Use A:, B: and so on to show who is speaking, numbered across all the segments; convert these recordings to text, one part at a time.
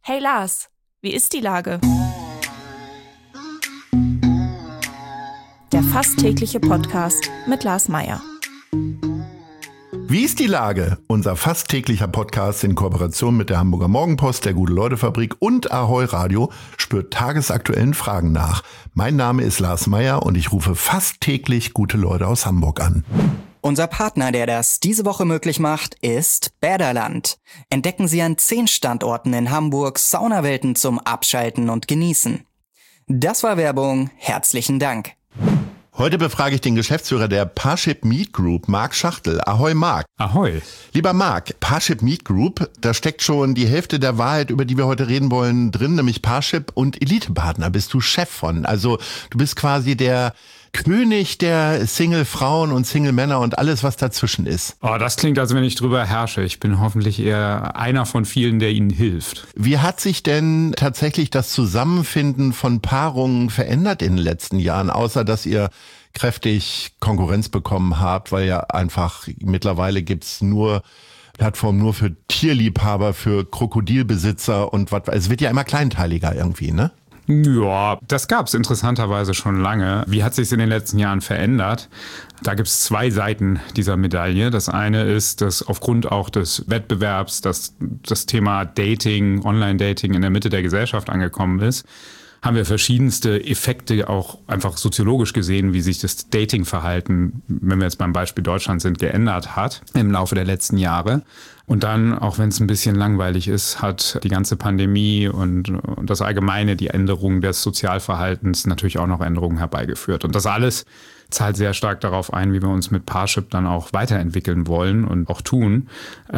A: Hey Lars, wie ist die Lage? Der fast tägliche Podcast mit Lars Meyer.
B: Wie ist die Lage? Unser fast täglicher Podcast in Kooperation mit der Hamburger Morgenpost, der Gute-Leute-Fabrik und Ahoi Radio spürt tagesaktuellen Fragen nach. Mein Name ist Lars Meyer und ich rufe fast täglich gute Leute aus Hamburg an.
C: Unser Partner, der das diese Woche möglich macht, ist Bäderland. Entdecken Sie an 10 Standorten in Hamburg Saunawelten zum Abschalten und Genießen. Das war Werbung. Herzlichen Dank.
B: Heute befrage ich den Geschäftsführer der Parship Meat Group, Marc Schachtel. Ahoi Marc.
D: Ahoi.
B: Lieber Marc, Parship Meat Group, da steckt schon die Hälfte der Wahrheit, über die wir heute reden wollen, drin, nämlich Parship und Elite-Partner bist du Chef von. Also du bist quasi der König der Single-Frauen und Single-Männer und alles, was dazwischen ist.
D: Oh, das klingt, als wenn ich drüber herrsche. Ich bin hoffentlich eher einer von vielen, der Ihnen hilft.
B: Wie hat sich denn tatsächlich das Zusammenfinden von Paarungen verändert in den letzten Jahren, außer dass ihr kräftig Konkurrenz bekommen habt, weil ja einfach mittlerweile gibt's nur Plattformen nur für Tierliebhaber, für Krokodilbesitzer und was. Es wird ja immer kleinteiliger irgendwie, ne?
D: Ja, das gab's interessanterweise schon lange. Wie hat sich's in den letzten Jahren verändert? Da gibt's 2 Seiten dieser Medaille. Das eine ist, dass aufgrund auch des Wettbewerbs, dass das Thema Dating, Online-Dating in der Mitte der Gesellschaft angekommen ist, haben wir verschiedenste Effekte auch einfach soziologisch gesehen, wie sich das Datingverhalten, wenn wir jetzt beim Beispiel Deutschland sind, geändert hat im Laufe der letzten Jahre. Und dann, auch wenn es ein bisschen langweilig ist, hat die ganze Pandemie und das Allgemeine, die Änderung des Sozialverhaltens natürlich auch noch Änderungen herbeigeführt. Und das alles zahlt sehr stark darauf ein, wie wir uns mit Parship dann auch weiterentwickeln wollen und auch tun,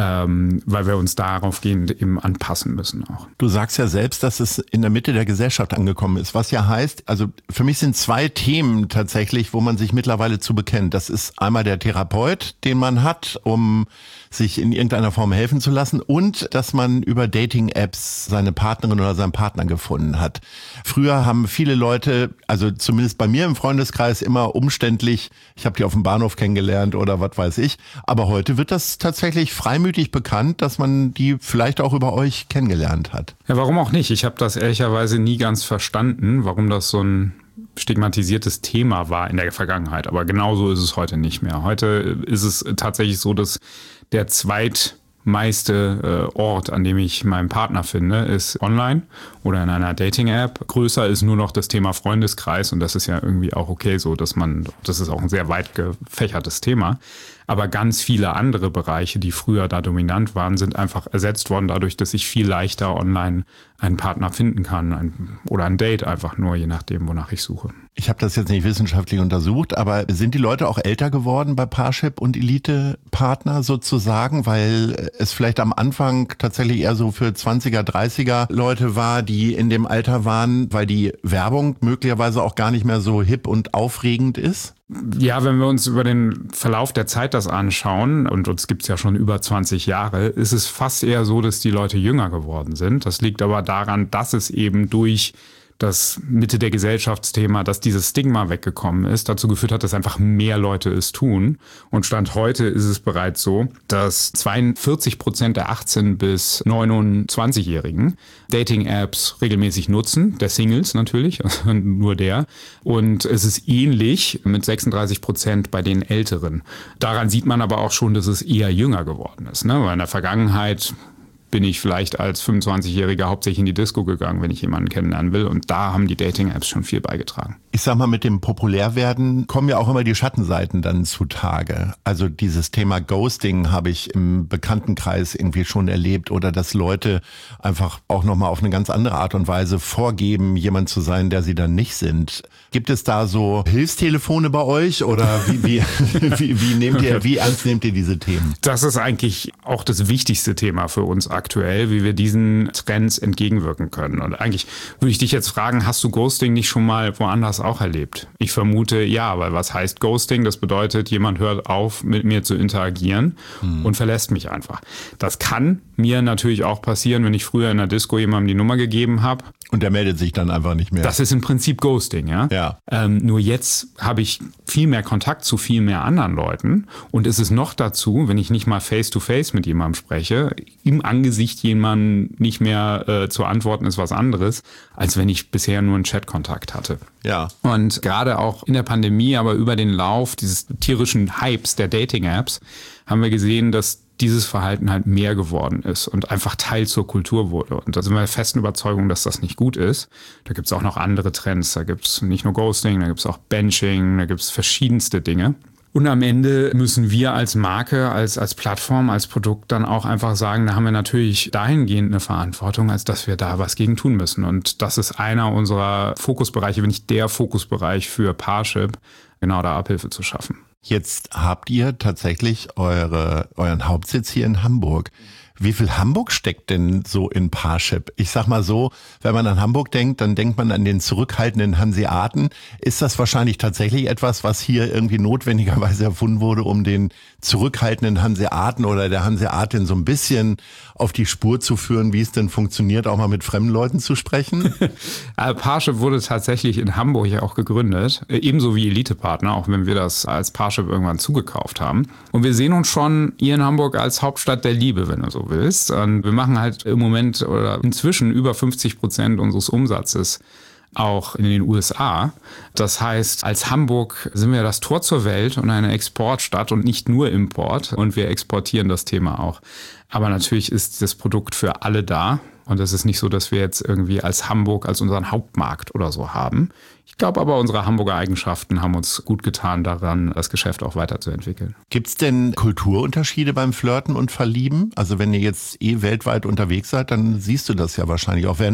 D: weil wir uns darauf gehend eben anpassen müssen auch.
B: Du sagst ja selbst, dass es in der Mitte der Gesellschaft angekommen ist, was ja heißt, also für mich sind 2 Themen tatsächlich, wo man sich mittlerweile zu bekennt. Das ist einmal der Therapeut, den man hat, um sich in irgendeiner Form helfen zu lassen und dass man über Dating-Apps seine Partnerin oder seinen Partner gefunden hat. Früher haben viele Leute, also zumindest bei mir im Freundeskreis, immer umständlich, ich habe die auf dem Bahnhof kennengelernt oder was weiß ich, aber heute wird das tatsächlich freimütig bekannt, dass man die vielleicht auch über euch kennengelernt hat.
D: Ja, warum auch nicht? Ich habe das ehrlicherweise nie ganz verstanden, warum das so ein stigmatisiertes Thema war in der Vergangenheit. Aber genauso ist es heute nicht mehr. Heute ist es tatsächlich so, dass der zweitmeiste Ort, an dem ich meinen Partner finde, ist online oder in einer Dating-App. Größer ist nur noch das Thema Freundeskreis und das ist ja irgendwie auch okay so, das ist auch ein sehr weit gefächertes Thema. Aber ganz viele andere Bereiche, die früher da dominant waren, sind einfach ersetzt worden dadurch, dass ich viel leichter online einen Partner finden kann oder ein Date einfach nur, je nachdem, wonach ich suche.
B: Ich habe das jetzt nicht wissenschaftlich untersucht, aber sind die Leute auch älter geworden bei Parship und Elite-Partner sozusagen, weil es vielleicht am Anfang tatsächlich eher so für 20er, 30er Leute war, die in dem Alter waren, weil die Werbung möglicherweise auch gar nicht mehr so hip und aufregend ist?
D: Ja, wenn wir uns über den Verlauf der Zeit das anschauen, und uns gibt's ja schon über 20 Jahre, ist es fast eher so, dass die Leute jünger geworden sind. Das liegt aber daran, dass es eben durch das Mitte der Gesellschaftsthema, dass dieses Stigma weggekommen ist, dazu geführt hat, dass einfach mehr Leute es tun. Und Stand heute ist es bereits so, dass 42% der 18- bis 29-Jährigen Dating-Apps regelmäßig nutzen, der Singles natürlich, also nur der. Und es ist ähnlich mit 36% bei den Älteren. Daran sieht man aber auch schon, dass es eher jünger geworden ist, ne? Weil in der Vergangenheit bin ich vielleicht als 25-Jähriger hauptsächlich in die Disco gegangen, wenn ich jemanden kennenlernen will. Und da haben die Dating-Apps schon viel beigetragen.
B: Ich sag mal, mit dem Populärwerden kommen ja auch immer die Schattenseiten dann zutage. Also dieses Thema Ghosting habe ich im Bekanntenkreis irgendwie schon erlebt oder dass Leute einfach auch nochmal auf eine ganz andere Art und Weise vorgeben, jemand zu sein, der sie dann nicht sind. Gibt es da so Hilfstelefone bei euch oder wie ernst nehmt ihr diese Themen?
D: Das ist eigentlich auch das wichtigste Thema für uns aktuell, wie wir diesen Trends entgegenwirken können. Und eigentlich würde ich dich jetzt fragen, hast du Ghosting nicht schon mal woanders auch erlebt? Ich vermute ja, weil was heißt Ghosting? Das bedeutet, jemand hört auf, mit mir zu interagieren und verlässt mich einfach. Das kann mir natürlich auch passieren, wenn ich früher in der Disco jemandem die Nummer gegeben habe.
B: Und der meldet sich dann einfach nicht mehr.
D: Das ist im Prinzip Ghosting, ja. Nur jetzt habe ich viel mehr Kontakt zu viel mehr anderen Leuten und es ist noch dazu, wenn ich nicht mal face-to-face mit jemandem spreche, im Angesicht jemandem nicht mehr zu antworten ist was anderes, als wenn ich bisher nur einen Chatkontakt hatte.
B: Ja.
D: Und gerade auch in der Pandemie, aber über den Lauf dieses tierischen Hypes der Dating-Apps, haben wir gesehen, dass dieses Verhalten halt mehr geworden ist und einfach Teil zur Kultur wurde. Und da sind wir der festen Überzeugung, dass das nicht gut ist. Da gibt es auch noch andere Trends. Da gibt es nicht nur Ghosting, da gibt es auch Benching, da gibt es verschiedenste Dinge. Und am Ende müssen wir als Marke, als Plattform, als Produkt dann auch einfach sagen, da haben wir natürlich dahingehend eine Verantwortung, als dass wir da was gegen tun müssen. Und das ist einer unserer Fokusbereiche, wenn nicht der Fokusbereich für Parship, genau da Abhilfe zu schaffen.
B: Jetzt habt ihr tatsächlich euren Hauptsitz hier in Hamburg. Wie viel Hamburg steckt denn so in Parship? Ich sag mal so, wenn man an Hamburg denkt, dann denkt man an den zurückhaltenden Hanseaten. Ist das wahrscheinlich tatsächlich etwas, was hier irgendwie notwendigerweise erfunden wurde, um den zurückhaltenden Hanseaten oder der Hanseatin so ein bisschen auf die Spur zu führen, wie es denn funktioniert, auch mal mit fremden Leuten zu sprechen?
D: Parship wurde tatsächlich in Hamburg ja auch gegründet, ebenso wie Elite-Partner, auch wenn wir das als Parship irgendwann zugekauft haben. Und wir sehen uns schon hier in Hamburg als Hauptstadt der Liebe, wenn du so willst. Und wir machen halt im Moment oder inzwischen über 50% unseres Umsatzes auch in den USA. Das heißt, als Hamburg sind wir das Tor zur Welt und eine Exportstadt und nicht nur Import. Und wir exportieren das Thema auch. Aber natürlich ist das Produkt für alle da. Und es ist nicht so, dass wir jetzt irgendwie als Hamburg als unseren Hauptmarkt oder so haben. Ich glaube aber, unsere Hamburger Eigenschaften haben uns gut getan daran, das Geschäft auch weiterzuentwickeln.
B: Gibt's denn Kulturunterschiede beim Flirten und Verlieben? Also wenn ihr jetzt weltweit unterwegs seid, dann siehst du das ja wahrscheinlich auch.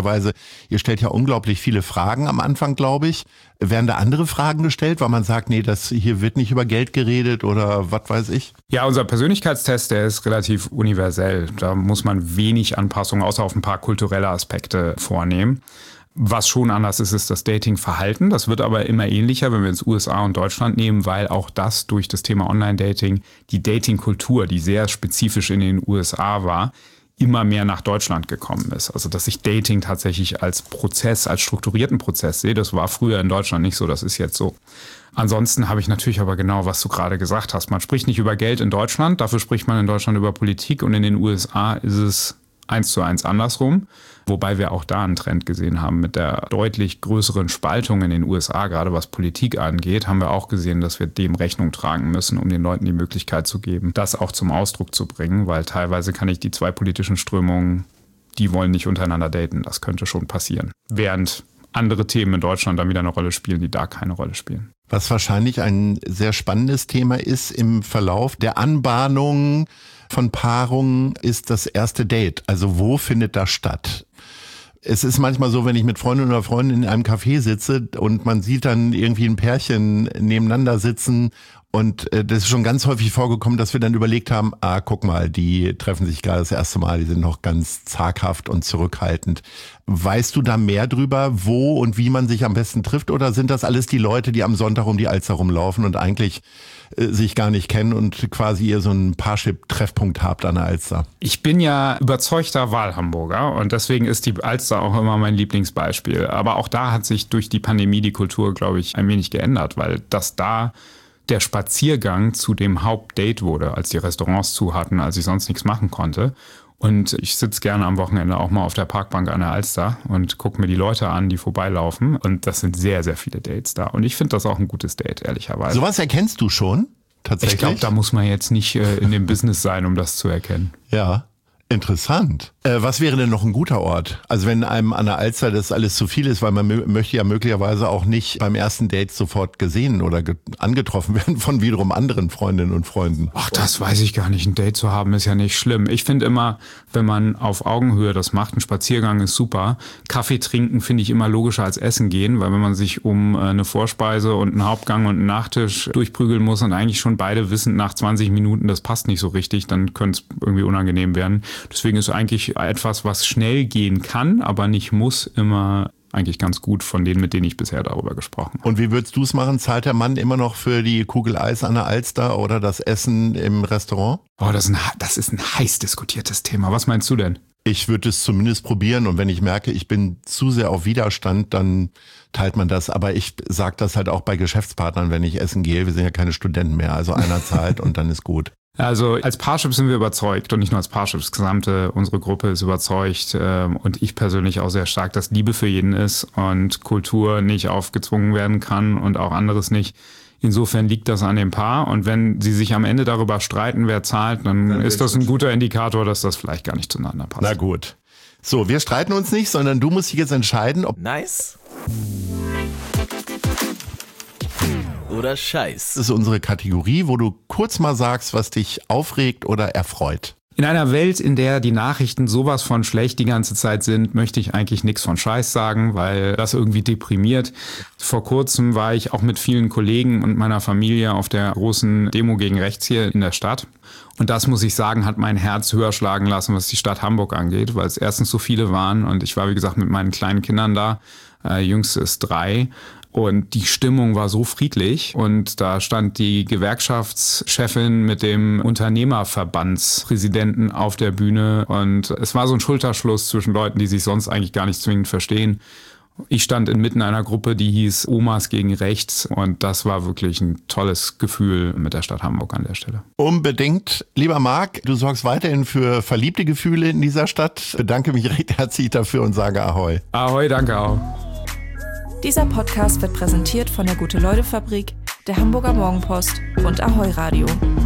B: Ihr stellt ja unglaublich viele Fragen am Anfang, glaube ich. Werden da andere Fragen gestellt, weil man sagt, nee, hier wird nicht über Geld geredet oder was weiß ich?
D: Ja, unser Persönlichkeitstest, der ist relativ universell. Da muss man wenig Anpassungen, außer auf ein paar kulturelle Aspekte vornehmen. Was schon anders ist, ist das Dating-Verhalten. Das wird aber immer ähnlicher, wenn wir jetzt USA und Deutschland nehmen, weil auch das durch das Thema Online-Dating, die Dating-Kultur, die sehr spezifisch in den USA war, immer mehr nach Deutschland gekommen ist. Also dass ich Dating tatsächlich als Prozess, als strukturierten Prozess sehe, das war früher in Deutschland nicht so, das ist jetzt so. Ansonsten habe ich natürlich aber genau, was du gerade gesagt hast. Man spricht nicht über Geld in Deutschland, dafür spricht man in Deutschland über Politik und in den USA ist es 1:1 andersrum. Wobei wir auch da einen Trend gesehen haben mit der deutlich größeren Spaltung in den USA, gerade was Politik angeht, haben wir auch gesehen, dass wir dem Rechnung tragen müssen, um den Leuten die Möglichkeit zu geben, das auch zum Ausdruck zu bringen, weil teilweise kann ich die zwei politischen Strömungen, die wollen nicht untereinander daten, das könnte schon passieren. Während andere Themen in Deutschland dann wieder eine Rolle spielen, die da keine Rolle spielen.
B: Was wahrscheinlich ein sehr spannendes Thema ist im Verlauf der Anbahnung von Paarungen, ist das erste Date. Also wo findet das statt? Es ist manchmal so, wenn ich mit Freundinnen oder Freunden in einem Café sitze und man sieht dann irgendwie ein Pärchen nebeneinander sitzen und das ist schon ganz häufig vorgekommen, dass wir dann überlegt haben, guck mal, die treffen sich gerade das erste Mal, die sind noch ganz zaghaft und zurückhaltend. Weißt du da mehr drüber, wo und wie man sich am besten trifft, oder sind das alles die Leute, die am Sonntag um die Alster rumlaufen und eigentlich sich gar nicht kennen und quasi ihr so einen Parship-Treffpunkt habt an der Alster?
D: Ich bin ja überzeugter Wahlhamburger und deswegen ist die Alster auch immer mein Lieblingsbeispiel. Aber auch da hat sich durch die Pandemie die Kultur, glaube ich, ein wenig geändert, weil das da der Spaziergang zu dem Hauptdate wurde, als die Restaurants zu hatten, als ich sonst nichts machen konnte. Und ich sitze gerne am Wochenende auch mal auf der Parkbank an der Alster und gucke mir die Leute an, die vorbeilaufen. Und das sind sehr, sehr viele Dates da. Und ich finde das auch ein gutes Date, ehrlicherweise.
B: Sowas erkennst du schon? Tatsächlich?
D: Ich glaube, da muss man jetzt nicht in dem Business sein, um das zu erkennen.
B: Ja. Interessant. Was wäre denn noch ein guter Ort? Also wenn einem an der Alster das alles zu viel ist, weil man möchte ja möglicherweise auch nicht beim ersten Date sofort gesehen oder angetroffen werden von wiederum anderen Freundinnen und Freunden.
D: Ach, das weiß ich gar nicht. Ein Date zu haben ist ja nicht schlimm. Ich finde immer, wenn man auf Augenhöhe das macht, ein Spaziergang ist super. Kaffee trinken finde ich immer logischer als Essen gehen, weil wenn man sich um eine Vorspeise und einen Hauptgang und einen Nachtisch durchprügeln muss und eigentlich schon beide wissen nach 20 Minuten, das passt nicht so richtig, dann könnte es irgendwie unangenehm werden. Deswegen ist eigentlich etwas, was schnell gehen kann, aber nicht muss, immer eigentlich ganz gut von denen, mit denen ich bisher darüber gesprochen habe.
B: Und wie würdest du es machen? Zahlt der Mann immer noch für die Kugel Eis an der Alster oder das Essen im Restaurant?
D: Oh, das ist ein heiß diskutiertes Thema. Was meinst du denn?
B: Ich würde es zumindest probieren und wenn ich merke, ich bin zu sehr auf Widerstand, dann teilt man das. Aber ich sage das halt auch bei Geschäftspartnern, wenn ich essen gehe. Wir sind ja keine Studenten mehr, also einer zahlt und dann ist gut.
D: Also als Parship sind wir überzeugt und nicht nur als Parship, unsere Gruppe ist überzeugt und ich persönlich auch sehr stark, dass Liebe für jeden ist und Kultur nicht aufgezwungen werden kann und auch anderes nicht. Insofern liegt das an dem Paar und wenn sie sich am Ende darüber streiten, wer zahlt, dann ist das ein guter Indikator, dass das vielleicht gar nicht zueinander passt.
B: Na gut. So, wir streiten uns nicht, sondern du musst dich jetzt entscheiden, ob
E: nice oder Scheiß.
B: Das ist unsere Kategorie, wo du kurz mal sagst, was dich aufregt oder erfreut.
D: In einer Welt, in der die Nachrichten sowas von schlecht die ganze Zeit sind, möchte ich eigentlich nichts von Scheiß sagen, weil das irgendwie deprimiert. Vor kurzem war ich auch mit vielen Kollegen und meiner Familie auf der großen Demo gegen rechts hier in der Stadt. Und das, muss ich sagen, hat mein Herz höher schlagen lassen, was die Stadt Hamburg angeht, weil es erstens so viele waren und ich war, wie gesagt, mit meinen kleinen Kindern da. Jüngste ist 3. Und die Stimmung war so friedlich und da stand die Gewerkschaftschefin mit dem Unternehmerverbandspräsidenten auf der Bühne und es war so ein Schulterschluss zwischen Leuten, die sich sonst eigentlich gar nicht zwingend verstehen. Ich stand inmitten einer Gruppe, die hieß Omas gegen Rechts und das war wirklich ein tolles Gefühl mit der Stadt Hamburg an der Stelle.
B: Unbedingt. Lieber Marc, du sorgst weiterhin für verliebte Gefühle in dieser Stadt. Bedanke mich recht herzlich dafür und sage Ahoi.
D: Ahoi, danke auch.
A: Dieser Podcast wird präsentiert von der Gute-Leute-Fabrik, der Hamburger Morgenpost und Ahoi Radio.